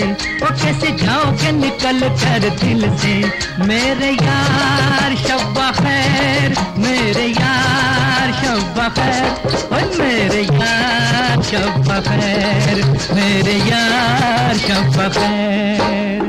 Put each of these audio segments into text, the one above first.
वो कैसे जाओगे निकल कर दिल से। मेरे यार शब्बा खैर, मेरे यार शब्बा खैर, ओए मेरे यार शब्बा खैर, मेरे यार शब्बा खैर।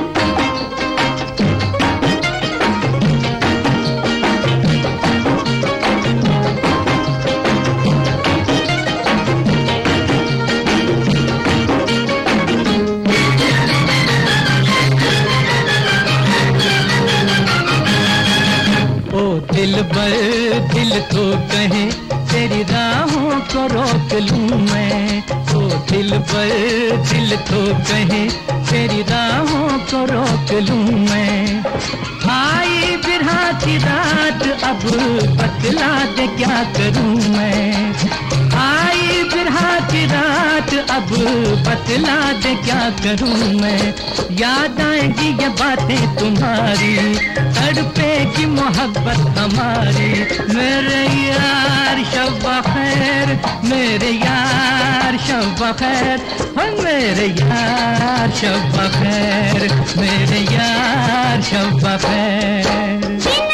दिल बर दिल तो कहे तेरी राहों को रोक लूं मैं। ओ दिल बर दिल तो कहे तेरी राहों को रोक लूं मैं। आई बिरहा की रात अब बतला दे क्या करूं मैं। आई बिरहा की रात अब बतला दे क्या करूं मैं। याद आएगी ये बातें तुम्हारी, तड़पेगी मोहब्बत हमारी। मेरे यार शब्बा खैर, मेरे यार शब्बा खैर, मेरे यार शब्बा खैर, मेरे यार शब्बा खैर।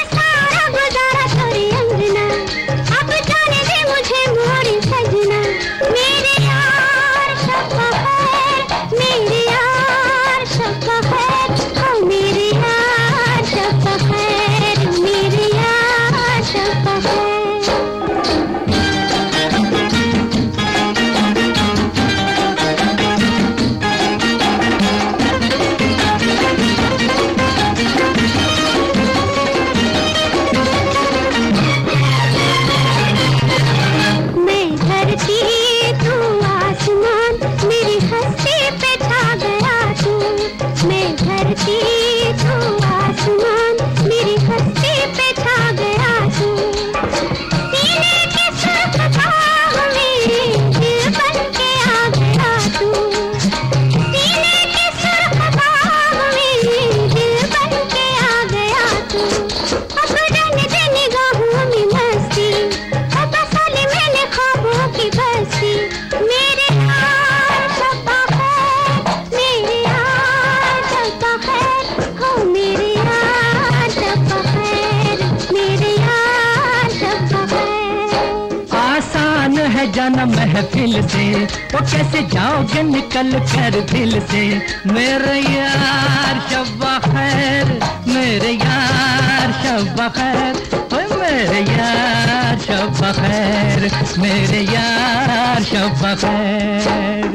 जाना महफिल से, वो कैसे जाओगे निकल कर दिल से। मेरे यार शब्बा खैर, मेरे यार शब्बा खैर, मेरे यार शब्बा खैर, मेरे यार शब्बा खैर।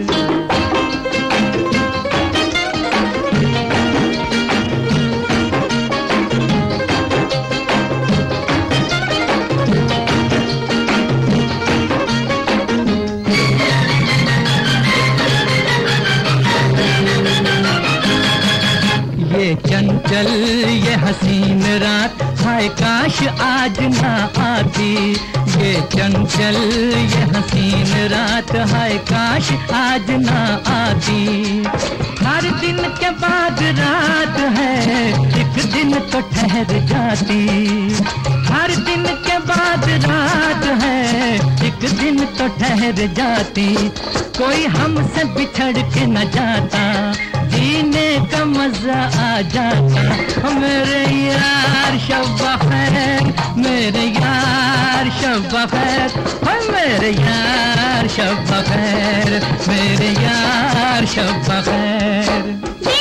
चंचल ये हसीन रात, हाय काश आज ना आती। ये चंचल ये हसीन रात, हाय काश आज ना आती। हर दिन के बाद रात है, एक दिन तो ठहर जाती। हर दिन के बाद रात है, एक दिन तो ठहर जाती। कोई हमसे बिछड़ के न जाता, जीने का मजा आ जाता। मेरे यार शब्बा खैर, मेरे यार शब्बा खैर, मेरे यार शब्बा खैर, मेरे यार शब्बा खैर।